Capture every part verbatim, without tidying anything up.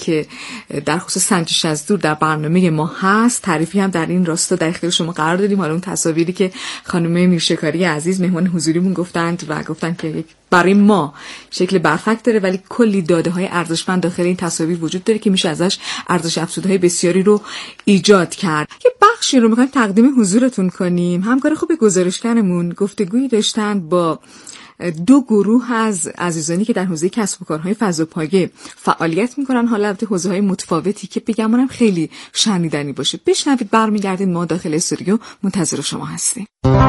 که در خصوص سنجش از دور در برنامه ما هست. تعریفی هم در این راستا در اختیار شما قرار دادیم. حالا اون تصاویری که خانم میرشکاری عزیز مهمان حضوریمون گفتند و گفتن که برای ما شکل برفک داره ولی کلی داده های ارزشمند داخل این تصاویر وجود داره که میشه ازش ارزش افزودهای بسیاری رو ایجاد کرد. یه بخشی رو میخوایم تقدیم حضورتون کنیم. همکار خوب گزارشگرمون گفتگویی داشتن با دو گروه از عزیزانی که در حوزه کسب و کارهای فضاپایه فعالیت میکنن، حالا البته حوزه‌های متفاوتی که بگمونم خیلی شنیدنی باشه. بشنوید، برمیگردین. ما داخل استودیو منتظر شما هستیم.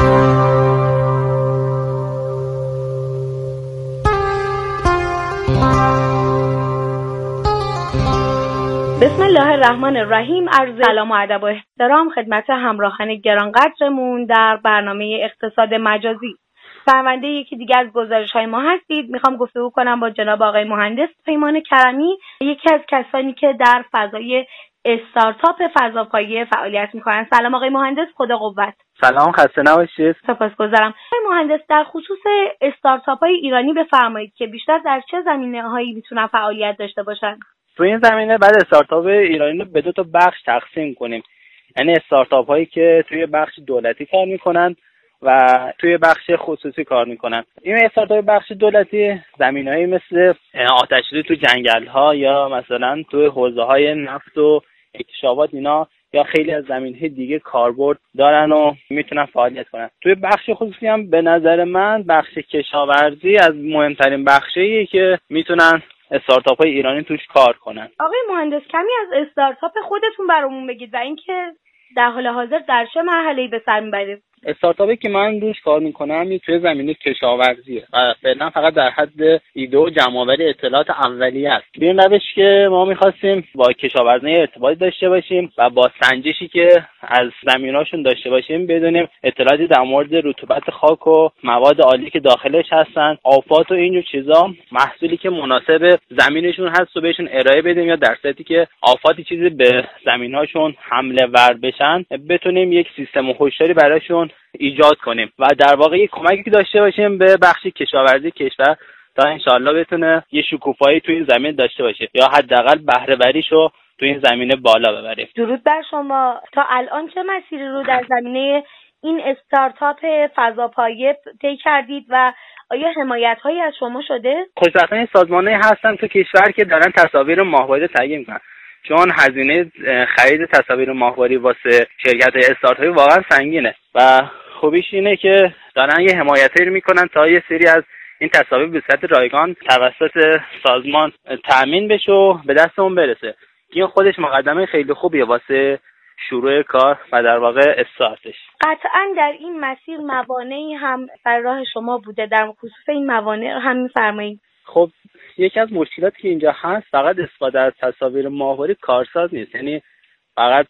بسم الله الرحمن الرحیم. عرض سلام و ادب و احترام خدمت همراهان گرانقدرمون در برنامه اقتصاد مجازی. شنونده یکی دیگر از گزارش‌های ما هستید. میخوام گفتگو کنم با جناب آقای مهندس پیمان کرمی، یکی از کسانی که در فضای استارتاپ فضاپایه فعالیت میکنن. سلام آقای مهندس، خدا قوت. سلام، خسته نباشید. سپاسگزارم. آقای مهندس، در خصوص استارتاپ‌های ایرانی بفرمایید که بیشتر در چه زمینه‌هایی میتونن فعالیت داشته باشن؟ تو این زمینه بعد استارتاپ ایرانی رو به دو تا بخش تقسیم کنیم. یعنی استارتاپ هایی که توی بخش دولتی کار میکنن و توی بخش خصوصی کار میکنن. این استارتاپ بخش دولتی زمینه‌ای مثل آتش‌سوزی تو جنگل‌ها یا مثلا توی حوزه‌های نفت و اکتشافات اینا یا خیلی از زمینه‌های دیگه کاربرد دارن و میتونن فعالیت کنن. توی بخش خصوصی هم به نظر من بخش کشاورزی از مهمترین بخشیه که میتونن استارتاپ های ایرانی توش کار کنن. آقای مهندس، کمی از استارتاپ خودتون برامون بگید و اینکه در حال حاضر در چه مرحله‌ای به سر میبرید؟ استارتاپی که من روش کار میکنم توی زمینه کشاورزیه و فعلا فقط در حد ایده و جمع‌آوری اطلاعات اولیه است. به این روش که ما میخواستیم با کشاورزان ارتباط داشته باشیم و با سنجشی که از زمیناشون داشته باشیم بدونیم اطلاعاتی در مورد رطوبت خاک و مواد آلی که داخلش هستن، آفات و اینجور چیزا، محصولی که مناسب زمینشون هست و بهشون ارائه بدیم یا در صورتی که آفاتی چیزی به زمینهاشون حمله ور بشن بتونیم یک سیستم هشداری براشون ایجاد کنیم و در واقع یک کمکی داشته باشیم به بخش کشاورزی کشور تا انشالله بتونه یه شکوفایی توی این زمین داشته باشه یا حداقل بهره وریشو توی این زمینه بالا ببریم. درود بر شما. تا الان چه مسیری رو در زمینه این استارتاپ فضاپایه طی کردید و آیا حمایت‌هایی از شما شده؟ خوشبختانه سازمان‌هایی هستن تو کشور که دارن تصاویر ماهواره تهیه می‌کنن، چون هزینه خرید تصاویر ماهواری واسه شرکت‌های استارتاپی واقعا سنگینه و خوبیش اینه که دارن یه حمایتی رو میکنن تا یه سری از این تصاویر به صورت رایگان توسط سازمان تأمین بشه و به دستمون برسه. این خودش مقدمه خیلی خوبیه واسه شروع کار و در واقع استارتش. قطعاً در این مسیر موانعی هم بر راه شما بوده، در خصوص این موانع هم می‌فرمایید؟ خب یکی از مشکلاتی که اینجا هست فقط استفاده از تصاویر ماهواره کارساز نیست. یعنی فقط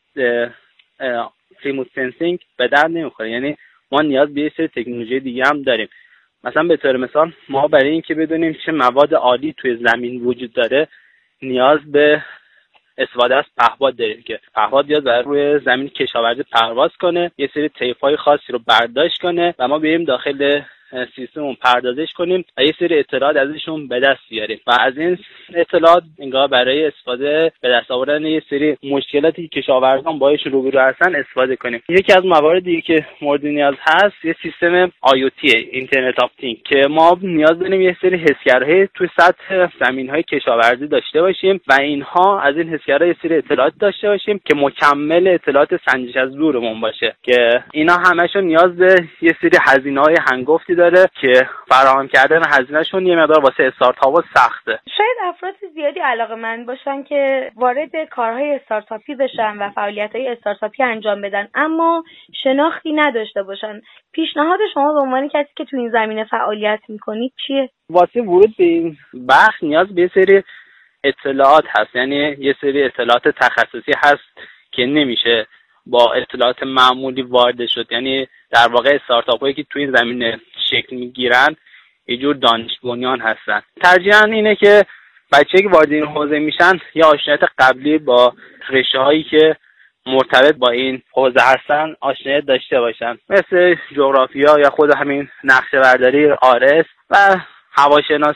ریموت سنسینگ به درد نمیخوره. یعنی ما نیاز به یه سری تکنولوژی دیگه هم داریم. مثلا به طور مثال ما برای اینکه بدونیم چه مواد آلی توی زمین وجود داره نیاز به استفاده از پهپاد داریم که پهپاد بیاد بر روی زمین کشاورزی پرواز کنه، یه سری طیف‌های خاصی رو برداشت کنه و ما بریم داخل سیستممون پردازش کنیم و یه سری اطلاعات ازشون به دست بیاریم و از این اطلاعات انگار برای استفاده به دست آوردن یه سری مشکلاتی که کشاورزان باهاش روبرو هستن استفاده کنیم. یکی از مواردی که مورد نیاز هست یه سیستم آی او تی اینترنت آف تینگ که ما نیاز داریم یه سری حسگرهای توی سطح زمین‌های کشاورزی داشته باشیم و اینها از این حسگرها یه سری اطلاعات داشته باشیم که مکمل اطلاعات سنجش از دورمون باشه که اینا همشون نیاز به یه سری هزینه‌های هنگفتی داره که فراهم کردن هزینه‌شون یه مقدار واسه استارتاپ‌ها سخته. شاید افراد زیادی علاقه‌مند باشن که وارد کارهای استارتاپی بشن و فعالیت‌های استارتاپی انجام بدن اما شناختی نداشته باشن. پیشنهاد شما به عنوان کسی که تو این زمینه فعالیت می‌کنید چیه؟ واسه ورود به این بخش نیاز به یه سری اطلاعات هست. یعنی یه سری اطلاعات تخصصی هست که نمیشه با اطلاعات معمولی وارد شد. یعنی در واقع استارتاپ‌هایی که تو این زمینه شکل میگیرن یه جور دانش بنیان هستن. ترجیحاً اینه که بچه‌ای که وارد این حوزه میشن یا آشنایت قبلی با رشته‌هایی که مرتبط با این حوزه هستن آشنایت داشته باشن، مثل جغرافیا یا خود همین نقشه برداری آر اس و هواشناسی.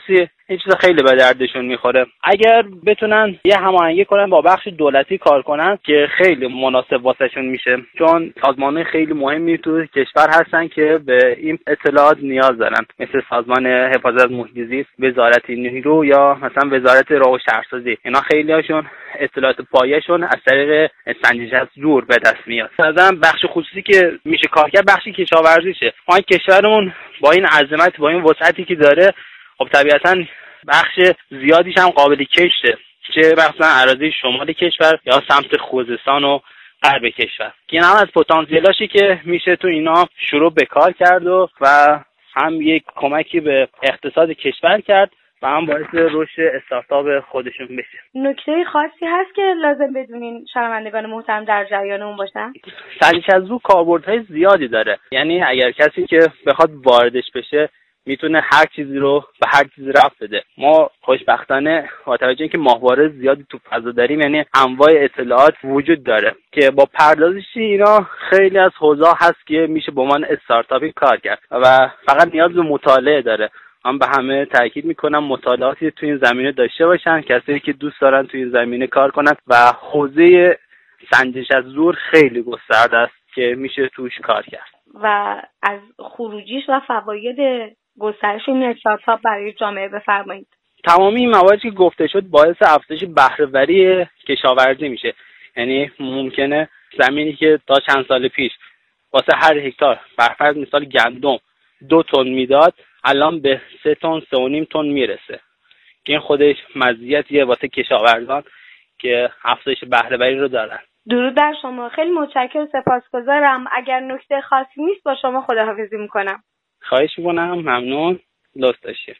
این چیز خیلی به دردشون میخوره. اگر بتونن یه هماهنگی کنن با بخش دولتی کار کنن که خیلی مناسب واسهشون میشه، چون سازمان‌های خیلی مهمی تو کشور هستن که به این اطلاعات نیاز دارن، مثل سازمان حفاظت از محیط زیست، وزارت نیرو یا مثلا وزارت راه و شهرسازی. اینا خیلی هاشون اطلاعات پایه‌شون از طریق سنجش از زور به دست میاد. مثلا بخش خصوصی که میشه کار کرد بخش کشاورزیشه. ما کشورمون با این عظمت، با این وسعتی که داره، خب طبیعتاً بخش زیادیش هم قابل کشته، چه مثلا اراضی شمال کشور یا سمت خوزستان و غرب کشور، که این هم از پتانسیلاشه که میشه تو اینا شروع به کار کرد و, و هم یک کمکی به اقتصاد کشور کرد و هم باعث رشد استارتاپ خودشون بشه. نکته خاصی هست که لازم بدونین شنوندگان محترم در جریان اون باشن؟ سنجش از زور کاربردهای زیادی داره، یعنی اگر کسی که بخواد واردش بشه میتونه هر چیزی رو به هر چیزی رفت بده. ما خوشبختانه با توجه اینکه ماهواره زیادی تو فضا داریم، یعنی انواع اطلاعات وجود داره که با پردازش اینا خیلی از حوزه‌ها هست که میشه با من استارتاپی کار کرد و فقط نیاز به مطالعه داره. من به همه تاکید میکنم مطالعاتی تو این زمینه داشته باشن، کسایی که دوست دارن تو این زمینه کار کنن، و حوزه سنجش از زور خیلی گسترده است که میشه توش کار کرد. و از خروجیش و فواید گسترش این استارتاپ برای جامعه بفرمایید. تمامی این مواردی که گفته شد باعث افزایش بهره‌وری کشاورزی میشه. یعنی ممکنه زمینی که تا چند سال پیش واسه هر هکتار برفرض مثال گندم دو تن میداد، الان به سه تن سه و نیم تن میرسه، که این خودش مزیتیه واسه کشاورزان که افزایش بهره‌وری رو دارن. درود بر شما، خیلی متشکرم، سپاسگزارم. اگر نکته خاصی نیست با شما خداحافظی میکنم. خواهش میکنم، ممنون، لطف داشتید.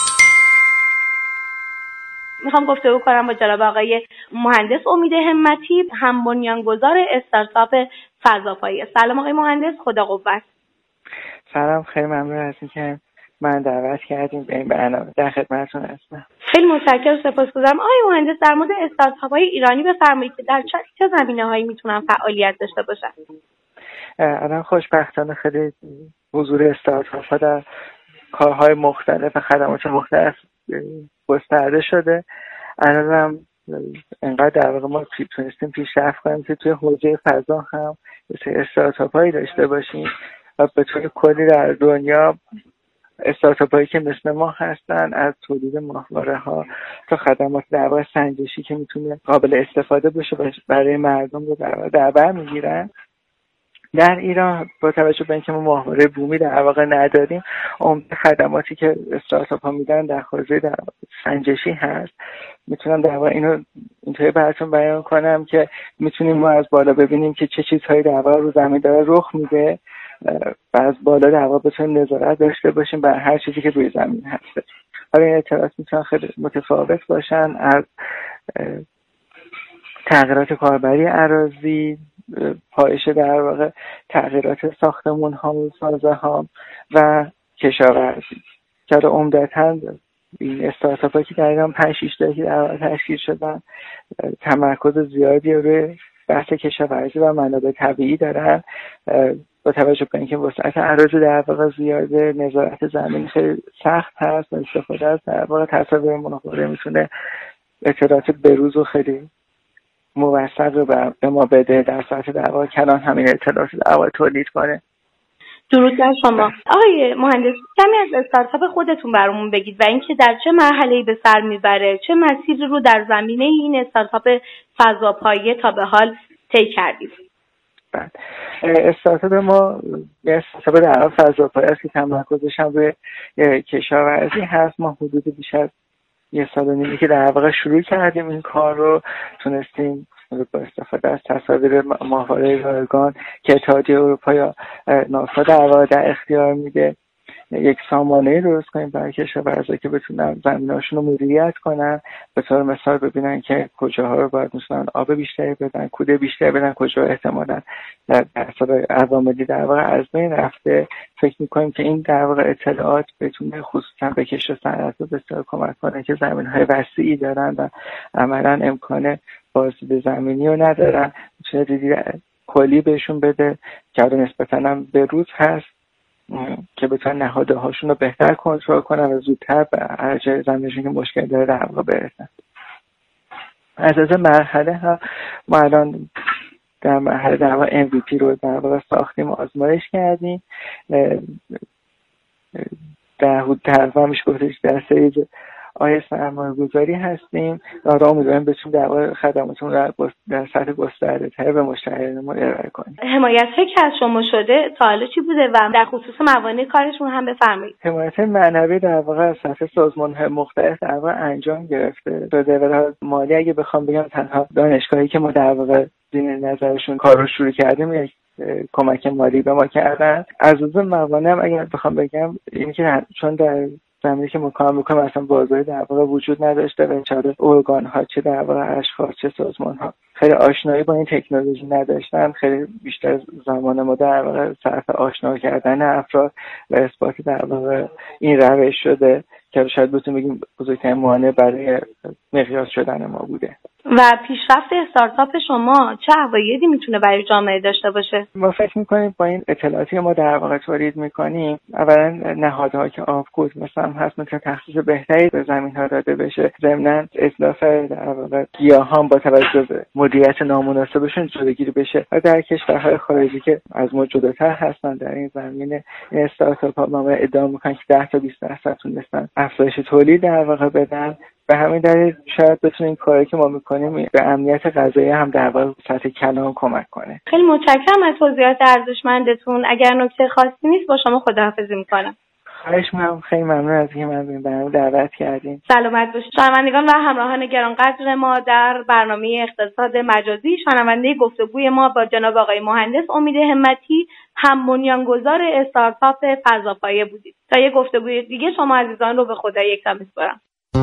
میخوام گفتگو کنم با جناب آقای مهندس امید همتی، هم بنیانگذار استارتاپ فضاپایی. سلام آقای مهندس، خدا قوت. سلام، خیلی ممنون از اینکه من دعوت کردیم به این برنامه. در خدمتتون هستم. خیلی متشکرم، سپاسگزارم. آقای مهندس، در مورد استارتاپ‌های ایرانی بفرمایید که در چه زمینه‌هایی میتونن فعالیت داشته باشن؟ الان خوشبختانه خیلی حضور استارتاپ‌ها در کارهای مختلف و خدمات مختلف گسترده شده. الان هم انقدر در واقع ما تونستیم پیشرفت کنیم که توی حوزه فضا هم استارتاپ‌هایی داشته باشیم و به طور کلی در دنیا استارتاپ‌هایی که مثل ما هستن، از تولید ماهواره‌ها تا خدمات در واقع سنجشی که میتونه قابل استفاده باشه برای مردم رو در در بر میگیرن. در ایران با توجه به اینکه ما ماهواره بومی در واقع نداریم، عمده خدماتی که استارتاپ‌ها میدن در حوزه در سنجشی هست. میتونم در واقع اینو اینطوری براتون بیان کنم که میتونیم ما از بالا ببینیم که چه چیزهایی در واقع رو زمین داره رخ میده و از بالا در واقع بتونیم نظارت داشته باشیم بر هر چیزی که روی زمین هست. حالا این اطلاعات میتونن خیلی متفاوت باشن، از تغییرات کاربری اراضی، پایش در واقع تغییرات ساختمون ها و سازه ها و کشاورزی، که عمدتاً این استارتاپ ها که در ایران پنج شش تا که در واقع تشکیل شدن تمرکز زیادی روی بحث کشاورزی و منابع طبیعی دارن. با توجه به اینکه وسعت اراضی در واقع زیاده، نظارت زمین خیلی سخت هست و استفاده از در واقع تصاویر مناظره میتونه اطلاعات بروز و خیلی موثق رو به ما بده، در سطح در واقع کلان همین اطلاعات در واقع تولید کنه. درود بر شما. آقای مهندس، کمی از استارتاپ خودتون برامون بگید و اینکه در چه مرحله‌ای به سر میبره، چه مسیری رو در زمینه این استارتاپ فضاپایی تا به حال طی کردید. بعد استارتاپ ما یه استارتاپ در فضاپایی است که تمرکزش هم روی کشاورزی هست. ما حدود بیش از یه سال و نیمی که در واقع شروع کردیم این کار رو، تونستیم با استفاده از تصاویر ماهواره رایگان که اتحادیه اروپا یا ناسا در واقع در اختیار میده یک سامانه درست کنیم برای کشاورزا که بتونن زمیناشون رو مدیریت کنن. به طور مثال ببینن که کجاها رو باید مثلا آب بیشتری بدن، کوده بیشتری بدن، کجا احتمالاً در اثر عواملی در واقع از بین رفته. فکر میکنیم که این در واقع اطلاعات بتونه خصوصا به کشت و صنعت رو بسیار کمک کنه که زمین‌های وسیعی دارن و عملاً امکان بازدید زمینی رو ندارن، میتونه دیدی کلی بهشون بده که نسبتاً هم به روز هست که بتونن نهاده هاشون رو بهتر کنترل کنن و زودتر به ارجاع زمینشون که مشکل داره در واقع برسن. از از مرحله ها ما الان در مرحله در واقع ام وی پی رو در واقع ساختیم و آزمایش کردیم. در حدود تقریبا میشه گفتش در سریز آیه سرمایه گذاری هستیم و امیدواریم بتونیم در واقع خدماتمون رو در سطح گسترده تر به مشتریانمون ارائه کنیم. حمایت که از شما شده تا حالا چی بوده و در خصوص موانع کارشون هم بفرمایید. حمایت معنوی در واقع از سطح سازمان‌های مختلف در واقع انجام گرفته شده و مالی اگه بخوام بگم تنها دانشگاهی که ما در واقع زیر نظرشون کار رو شروع کردیم یک کمک مالی به ما کردن. از لزوم موانع هم اگر بخوام بگم این که چون در زمینی که ما کار میکنیم اصلا بازاری در واقع وجود نداشته و چه ارگان ها چه در واقع اشخاص چه سازمان ها خیلی آشنایی با این تکنولوژی نداشتن. خیلی بیشتر زمان ما در واقع صرف آشنا کردن افراد و اثبات در واقع این روش شده که شاید بتونیم بگیم بزرگترین مانع برای مقیاس شدن ما بوده. و پیشرفت استارتاپ شما چه عوایدی میتونه برای جامعه داشته باشه؟ ما فکر میکنیم با این اطلاعاتی ما در واقع تولید میکنیم، اولا نهادها که آبکوز مثلا هست میتونه تخصیص بهتری به زمین ها داده بشه، ضمن اتلاف در واقع گیاهان با توجه به مدیریت نامناسبشون جلوگیری بشه و در کشورهای خارجی که از ما جلوتر هستن در این زمینه این استارتاپ ها ما ادعا میکنن که ده تا بیست درصد تونستن افزایش تولید در واقع بدن. به همین دلیل شاید بتونیم کاری که ما میکنیم به امنیت غذایی هم در واقع سطح کلان کمک کنه. خیلی متشکرم از توضیحات ارزشمندتون. اگر نکته خاصی نیست با شما خداحافظی میکنم. خواهش می‌کنم. خیلی ممنون از اینکه من به این برنامه دعوت کردین. سلامت باشید. شنوندگان و همراهان گرانقدر ما در برنامه اقتصاد مجازی، شنونده گفتگوی ما با جناب آقای مهندس امید همتی، هم بنیانگذار استارتاپ فضاپایه بودید. تا یک گفتگوی دیگه شما عزیزان رو به خدا یکتا می‌سپارم.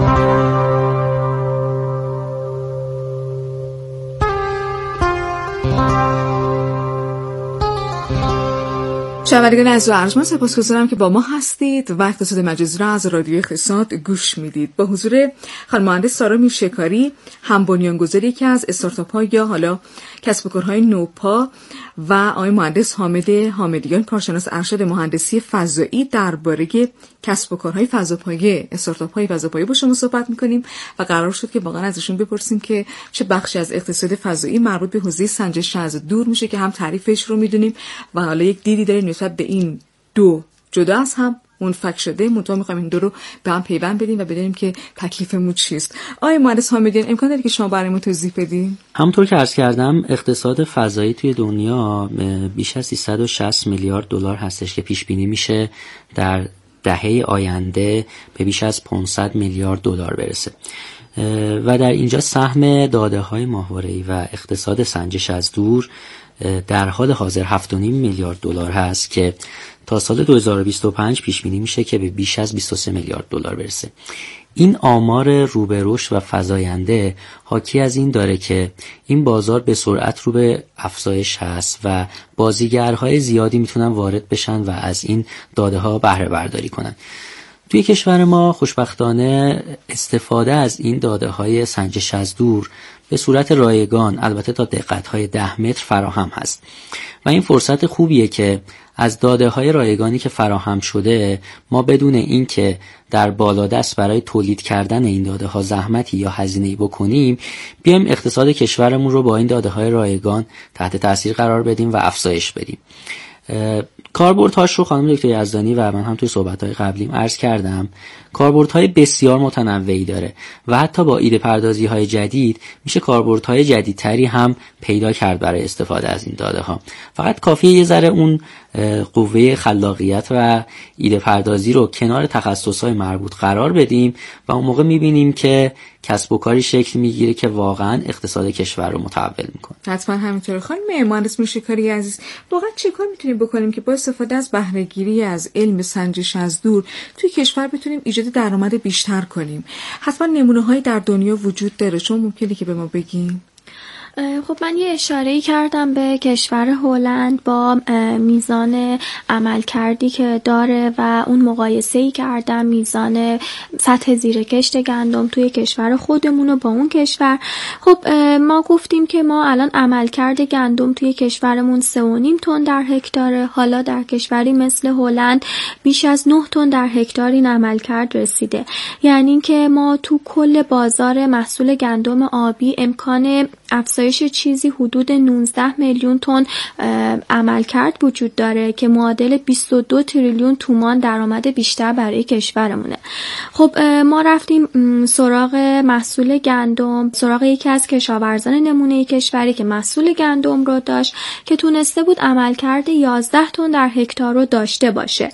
شنوندگان عزیز و ارجمند، سپاسگزارم که با ما هستید و اقتصاد مجازی را از رادیو اقتصاد گوش میدید. با حضور خانم مهندس سارا میرشکاری، هم بنیانگذار یکی از استارتاپ ها یا حالا کسب و کارهای نوپا، و آقای مهندس حامد حامدیان، کارشناس ارشد مهندسی فضایی، درباره کسب و کارهای فضاپایه، استارتاپ های فضاپایه با شما صحبت میکنیم و قرار شد که واقعا ازشون بپرسیم که چه بخشی از اقتصاد فضایی مربوط به حوزه سنجش از دور میشه که هم تعریفش رو میدونیم و حالا یک دیدی داریم نسبت به این دو جدا از هم منفک شده. منتها میخوایم این دو رو به هم پیوند بدیم و بدونیم که تکلیفمون چیست. آقای مهندس حامدیان، امکان داره که شما برامون توضیح بدین؟ همونطور که عرض کردم اقتصاد فضایی توی دنیا بیش از سیصد و شصت میلیارد دلار هستش که پیش بینی میشه در دهه آینده به بیش از پانصد میلیارد دلار برسه و در اینجا سهم داده‌های ماهواره‌ای و اقتصاد سنجش از دور در حال حاضر هفت و نیم میلیارد دلار هست که تا سال دو هزار و بیست و پنج پیش بینی میشه که به بیش از بیست و سه میلیارد دلار برسه. این آمار رو به رشد و فزاینده حاکی از این داره که این بازار به سرعت رو به افزایش هست و بازیگرهای زیادی میتونن وارد بشن و از این داده ها بهره برداری کنن. توی کشور ما خوشبختانه استفاده از این داده های سنجش از دور به صورت رایگان، البته تا دقت های ده متر فراهم هست و این فرصت خوبیه که از داده های رایگانی که فراهم شده ما بدون این که در بالادست برای تولید کردن این داده ها زحمتی یا هزینه‌ای بکنیم بیایم اقتصاد کشورمون رو با این داده های رایگان تحت تاثیر قرار بدیم و افزایش بدیم. کاربردهاش رو خانم دکتر یزدانی و من هم توی صحبت‌های قبلیم عرض کردم. کاربردهای بسیار متنوعی داره و حتی با ایده پردازی‌های جدید میشه کاربردهای جدیدتری هم پیدا کرد برای استفاده از این داده ها. فقط کافیه یه ذره اون قوه خلاقیت و ایده پردازی رو کنار تخصص‌های مربوط قرار بدیم و اون موقع می‌بینیم که کسب و کاری شکل میگیره که واقعا اقتصاد کشور رو متحول میکنه. حتما همینطوره. خانم مهندس میرشکاری عزیز، واقعا چه کار میتونیم بکنیم که با استفاده از بهره گیری از علم سنجش از دور توی کشور بتونیم ایجاد درآمد بیشتر کنیم؟ حتما نمونه‌هایی در دنیا وجود داره، شما ممکنه که به ما بگین؟ خب من یه اشاره‌ای کردم به کشور هلند با میزان عملکردی که داره و اون مقایسه‌ای کردم میزان سطح زیر کشت گندم توی کشور خودمون و با اون کشور. خب ما گفتیم که ما الان عملکرد گندم توی کشورمون سه و نیم تن در هکتاره. حالا در کشوری مثل هلند بیش از نه تن در هکتار این عملکرد رسیده. یعنی که ما تو کل بازار محصول گندم آبی امکان افزایش چیزی حدود نوزده میلیون تن عملکرد وجود داره که معادل بیست و دو تریلیون تومان درآمد بیشتر برای کشورمونه. خب ما رفتیم سراغ محصول گندم، سراغ یکی از کشاورزان نمونه کشوری که محصول گندم رو داشت که تونسته بود عملکرد یازده تن در هکتار رو داشته باشه،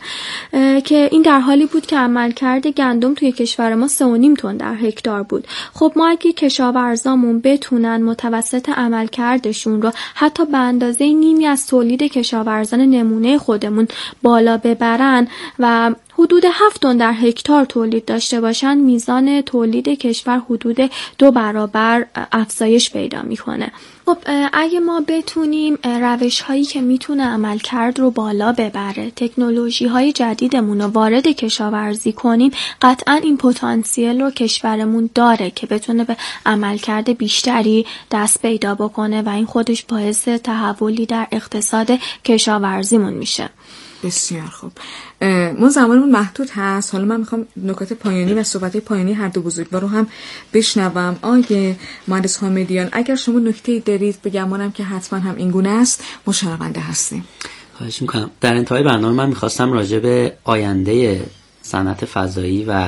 که این در حالی بود که عملکرد گندم توی کشور ما سه و نیم تن در هکتار بود. خب ما اگه کشاورزامون بتونن متوسط عملکردشون رو حتی به اندازه نیمی از تولید کشاورزان نمونه خودمون بالا ببرن و حدود هفت تن در هکتار تولید داشته باشن، میزان تولید کشور حدود دو برابر افزایش پیدا میکنه. خب اگه ما بتونیم روش هایی که میتونه عملکرد رو بالا ببره، تکنولوژی های جدیدمون رو وارد کشاورزی کنیم، قطعا این پتانسیل رو کشورمون داره که بتونه به عملکرد بیشتری دست پیدا بکنه و این خودش باعث تحولی در اقتصاد کشاورزیمون میشه. بسیار خوب. ما زمانمون محدود هست. حالا من میخوام نکات پایانی و صحبت پایانی هر دو بزرگوار رو هم بشنوم. آقای مهندس حامدیان، اگر شما نکته‌ای دارید بگمانم که حتما هم این گونه است، ما شنونده هستیم. خواهش میکنم. در انتهای برنامه من میخواستم راجع به آینده صنعت فضایی و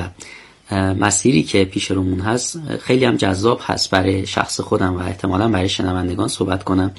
مسیری که پیش رومون هست، خیلی هم جذاب هست برای شخص خودم و احتمالاً برای شنوندگان صحبت کنم.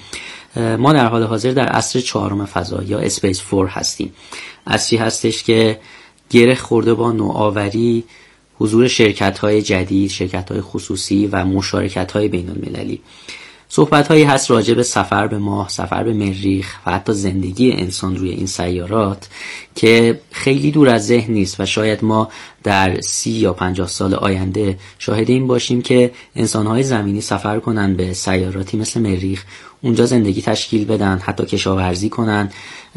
ما در حال حاضر در عصر چهارم فضا یا اسپیس فور هستیم. عصری هستش که گره خورده با نوآوری، حضور شرکت‌های جدید، شرکت‌های خصوصی و مشارکت‌های بین‌المللی. صحبت‌هایی هست راجع به سفر به ماه، سفر به مریخ و حتی زندگی انسان روی این سیارات که خیلی دور از ذهن نیست و شاید ما در سی یا پنجاه سال آینده شاهد این باشیم که انسان‌های زمینی سفر کنن به سیاراتی مثل مریخ، اونجا زندگی تشکیل بدن، حتی کشاورزی کنن،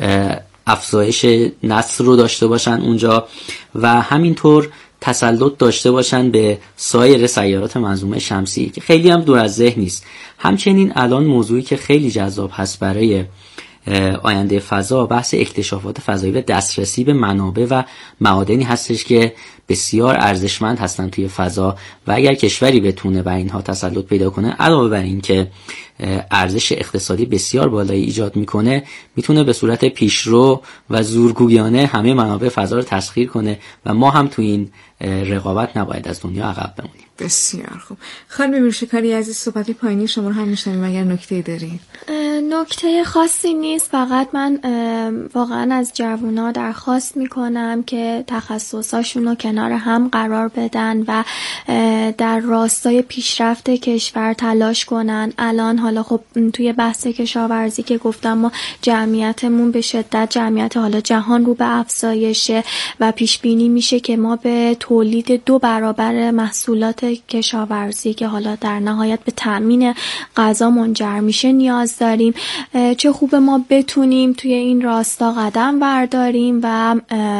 افزایش نسل رو داشته باشن اونجا و همینطور تسلط داشته باشن به سایر سیارات منظومه شمسی که خیلی هم دور از ذهن نیست. همچنین الان موضوعی که خیلی جذاب هست برای آینده فضا، بحث اکتشافات فضایی و دسترسی به منابع و معادنی هستش که بسیار ارزشمند هستن توی فضا و اگر کشوری بتونه بر اینها تسلط پیدا کنه، علاوه بر این که ارزش اقتصادی بسیار بالایی ایجاد میکنه، میتونه به صورت پیشرو و زورگویانه همه منابع فضا رو تسخیر کنه و ما هم تو این رقابت نباید از دنیا عقب بمونیم. بسیار خوب. خانم میرشکاری عزیز، صحبت پایینی شما رو هم میشنویم، اگر نکته‌ای دارید. نکته خاصی نیست، فقط من واقعا از جوونا درخواست میکنم که تخصصاشون رو کنار هم قرار بدن و در راستای پیشرفت کشور تلاش کنن. الان حالا خب توی بحث کشاورزی که گفتم، ما جمعیتمون به شدت جمعیت حالا جهان رو به افزایشه و پیش بینی میشه که ما به تولید دو برابر محصولات کشاورزی که حالا در نهایت به تأمین غذا منجر میشه نیاز داریم. چه خوبه ما بتونیم توی این راستا قدم برداریم و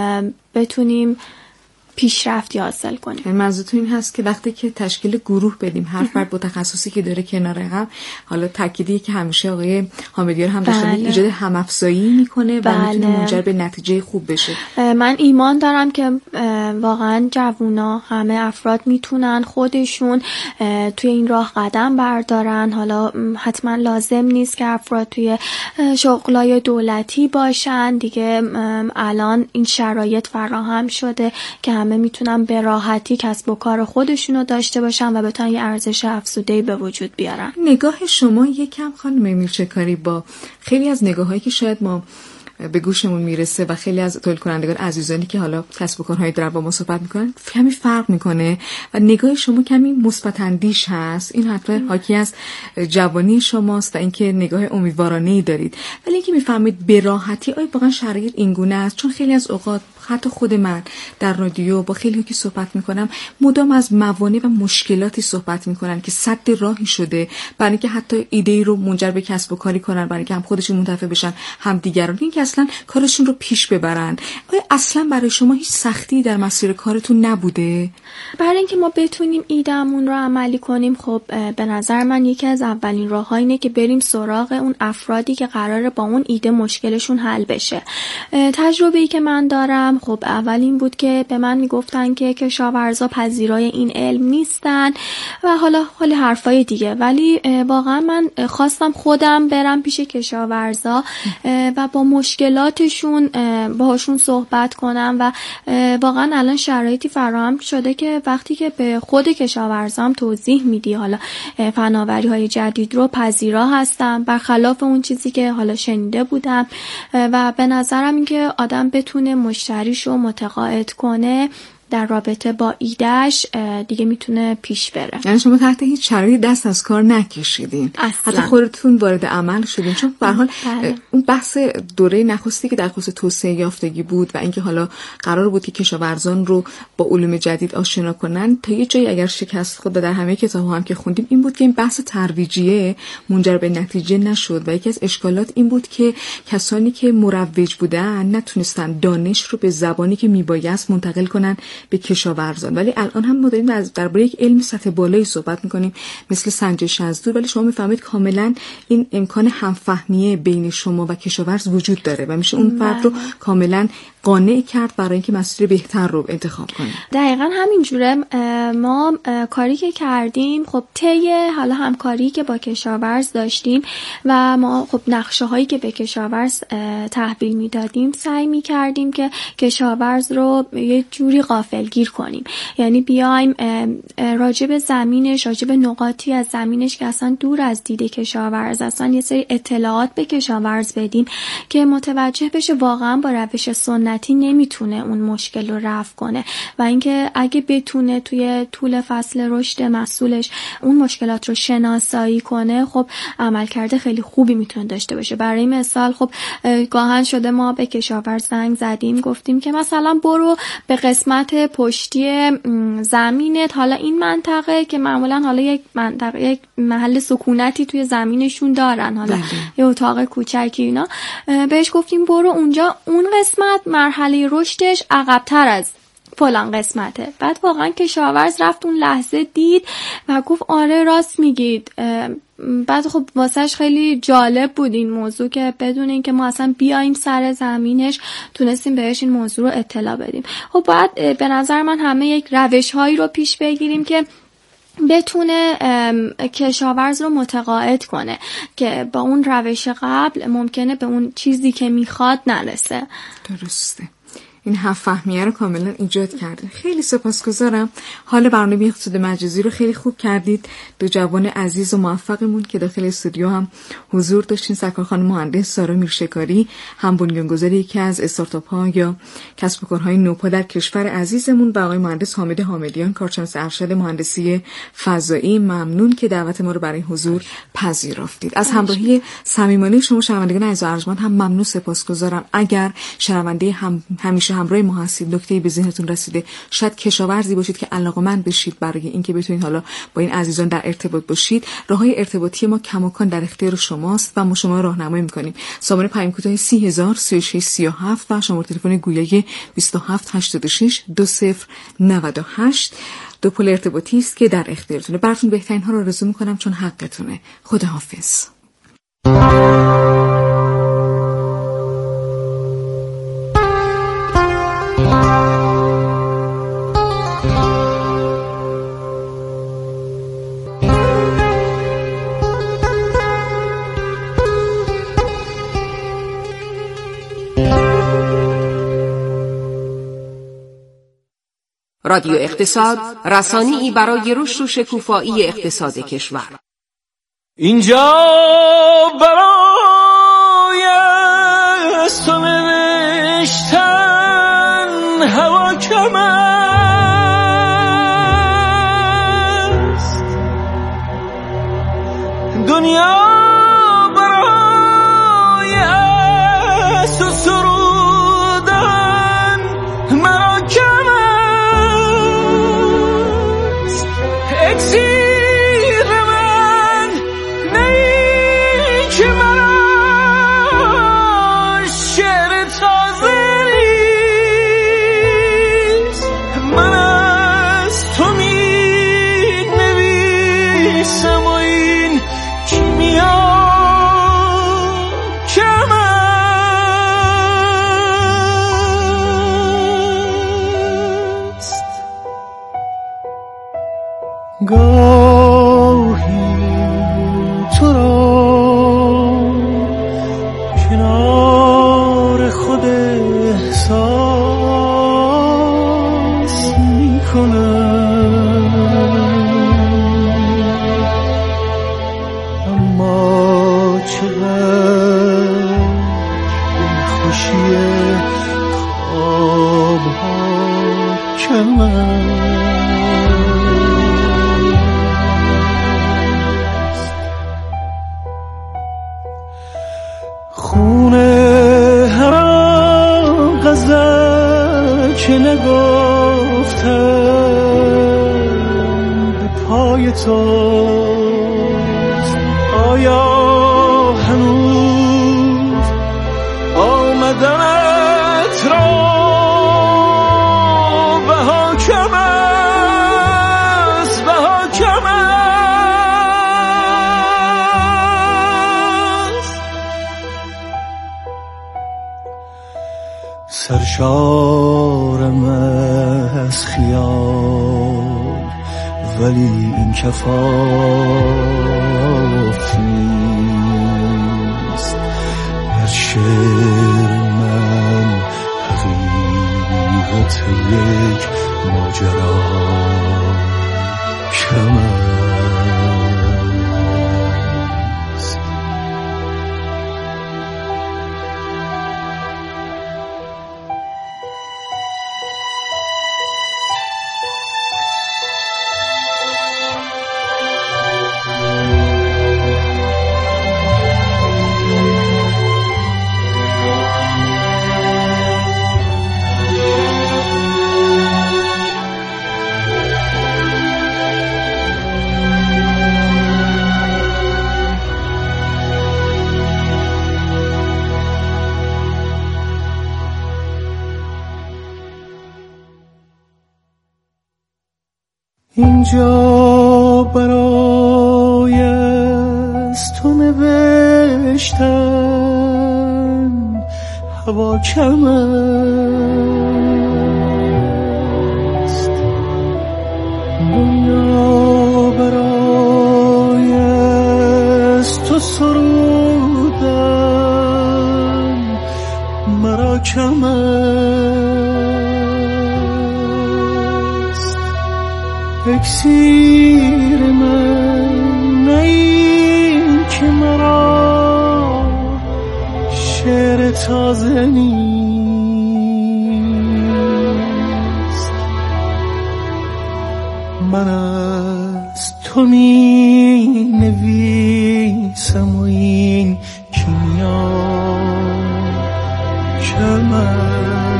بتونیم پیشرفتی حاصل کنیم. منظورتون این هست که وقتی که تشکیل گروه بدیم، هر فرد با تخصصی که داره کنار هم، حالا تأکیدی که همیشه آقای حامدیار هم داشتن، ایجاد هم‌افزایی میکنه و بله. میتونه منجر به نتیجه خوب بشه. من ایمان دارم که واقعا جوونا، همه افراد میتونن خودشون توی این راه قدم بردارن. حالا حتما لازم نیست که افراد توی شغلای دولتی باشن دیگه. الان این شرایط فراهم شده که همه میتونن به راحتی کسب و کار خودشونو داشته باشن و بتونن یه ارزش افزوده‌ای به وجود بیارن. نگاه شما یکم خانم میرچکاری با خیلی از نگاهایی که شاید ما به گوشمون میرسه و خیلی از تولید کنندگان عزیزانی که حالا کسب و کارهای دارن با ما صحبت میکنن کمی فرق میکنه و نگاه شما کمی مثبت اندیش هست. این حتما حاکی از جوانی شماست و اینکه نگاه امیدوارانه‌ای دارید، ولی اینکه میفهمید به راحتی آیا واقعا شرایط اینگونه است؟ چون خیلی از اوقات حتی خود من در رادیو با خیلی که صحبت میکنم مدام از موانع و مشکلاتی صحبت میکنن که سد راهی شده برای اینکه حتی ایده رو منجر به کسب و کاری کنن، برای اینکه هم خودشون منتفع بشن هم دیگران، اینکه اصلا کارشون رو پیش ببرن. آیا اصلا برای شما هیچ سختی در مسیر کارتون نبوده؟ برای اینکه ما بتونیم ایده‌مون رو عملی کنیم، خب به نظر من یکی از اولین راه‌ها اینه که بریم سراغ اون افرادی که قراره با اون ایده مشکلشون حل بشه. تجربه‌ای که من دارم خب اول این بود که به من میگفتن که کشاورزا پذیرای این علم نیستن و حالا خیلی حرفای دیگه، ولی واقعا من خواستم خودم برم پیش کشاورزا و با مشکلاتشون باهاشون صحبت کنم و واقعا الان شرایطی فراهم شده که وقتی که به خود کشاورزام توضیح میدی حالا فناوری‌های جدید رو پذیرا هستم، برخلاف اون چیزی که حالا شنیده بودم. و به نظرم این که آدم بتونه مشتریشو متقاعد کنه در رابطه با ایدهش دیگه میتونه پیش بره. یعنی شما تحت هیچ شرایطی دست از کار نکشیدین، اصلا. حتی خودتون وارد عمل شدین، چون به هر حال اون بحث دوره نخستی که در خصوص توسعه یافتگی بود و اینکه حالا قرار بود که کشاورزان رو با علوم جدید آشنا کنن، تا یه جایی اگر شکست خورد در همه کتاب‌ها هم که خوندیم این بود که این بحث ترویجیه منجر به نتیجه نشد و یکی از اشکالات این بود که کسانی که مروج بودن نتونستن دانش رو به زبانی که میبایست منتقل کنن به کشاورزان. ولی الان هم ما داریم درباره یک علم سطح بالایی صحبت میکنیم مثل سنجش از دور، ولی شما میفهمید کاملا این امکان همفهمیه بین شما و کشاورز وجود داره و میشه اون فرد رو کاملا قانع کرد برای اینکه مسیر بهتر رو انتخاب کنه. دقیقاً همینجوره. ما کاری که کردیم خب طی حالا همکاری که با کشاورز داشتیم و ما خب نقشه هایی که به کشاورز تحویل میدادیم سعی میکردیم که کشاورز رو یه جوری غافلگیر کنیم، یعنی بیایم راجع به زمینش، راجع به نقاطی از زمینش که اصلا دور از دید کشاورز اصلا یه سری اطلاعات به کشاورز بدیم که متوجه بشه واقعا با روش سنتی نمیتونه اون مشکل رو رفع کنه و اینکه اگه بتونه توی طول فصل رشد محصولش اون مشکلات رو شناسایی کنه، خب عملکرد خیلی خوبی میتونه داشته باشه. برای مثال خب گاهن شده ما به کشاورز زنگ زدیم گفتیم که مثلا برو به قسمت پشتی زمینت، حالا این منطقه که معمولا حالا یک منطقه یک محل سکونتی توی زمینشون دارن، حالا یه اتاق کوچکی اینا، بهش گفتیم برو اونجا، اون قسمت مرحله رشدش عقب‌تر از فلان قسمته. بعد واقعا کشاورز رفت اون لحظه دید و گفت آره راست میگید. بعد خب واسهش خیلی جالب بود این موضوع که بدون این که ما اصلا بیایم سر زمینش تونستیم بهش این موضوع رو اطلاع بدیم. خب باید به نظر من همه یک روش هایی رو پیش بگیریم که بتونه کشاورز رو متقاعد کنه که با اون روش قبل ممکنه به اون چیزی که میخواد نرسه. درسته. این همفهمیه رو کاملا ایجاد کرده. خیلی سپاسگزارم. حال برنامه اقتصاد مجازی رو خیلی خوب کردید. دو جوان عزیز و موفقمون که داخل استودیو هم حضور داشتین، سرکار خانم مهندس سارا میرشکاری، هم بنیانگذار یکی از استارتاپ ها یا کسب و کارهای نوپا در کشور عزیزمون، و آقای مهندس حامد حامدیان، کارشناس ارشد مهندسی فضایی. ممنون که دعوت ما رو برای حضور پذیرفتید. از همراهی صمیمانه شما شنوندگان عزیز و ارجمند هم ممنون سپاسگزارم. اگر شنونده هم همیشه همراه ما هستید، نکته‌ای به ذهنتون رسیده، شاید کشاورزی باشید که علاقه‌مند بشید برای اینکه بتونید حالا با این عزیزان در ارتباط باشید، راههای ارتباطی ما کماکان در اختیار شماست و ما شما راهنمایی می‌کنیم. سامانه پیام کوتاه سی هزار سی و شش سی و هفت و شماره تلفن گویای بیست و هفت هشتاد و شش دو صفر نود و هشت دو پل ارتباطی است که در اختیارتونه. براتون بهترین ها رو آرزو می‌کنم چون حقتونه. خداحافظ. رادیو اقتصاد، رسانه‌ای برای رشد و شکوفایی اقتصاد کشور. اینجا برای از تو نوشتن هوا کم است، دنیا برای از تو سرودن اما چقدر خوشی خواب ها کم است. خونه هر آن غزل که نگفتم به پای توست، آیا هنوز آمدنت را بها کم است، بها کم است. سرشارم از خیال ولی این کفاف نیست. هر شعر من حقیقت یک ماجرا کم است. اینجا برای از تو نوشتن هوا کم است. دنیا برای از تو سرودن مرا کم است. اکسیر من نه این که مرا شعر تازه نیست. من از تو می نویسم و این کیمیا کم است.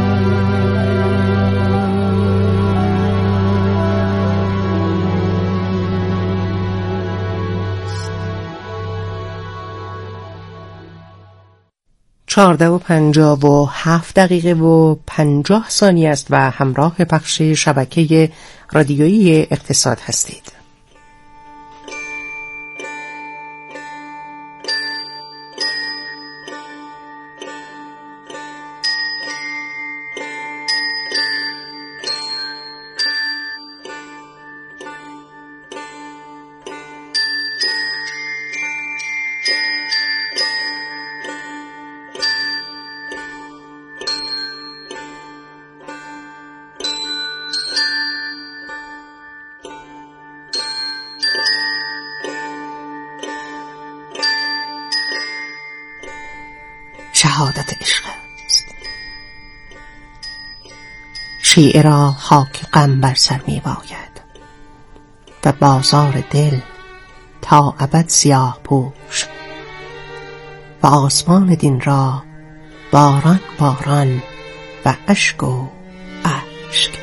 چهارده و پنجاه و هفت دقیقه و پنجاه ثانیه است و همراه پخش شبکه رادیویی اقتصاد هستید. شهادت عشق است. شیعه را خاک غم بر سر می باید و بازار دل تا ابد سیاه پوش و آسمان دین را باران باران و اشک و اشک.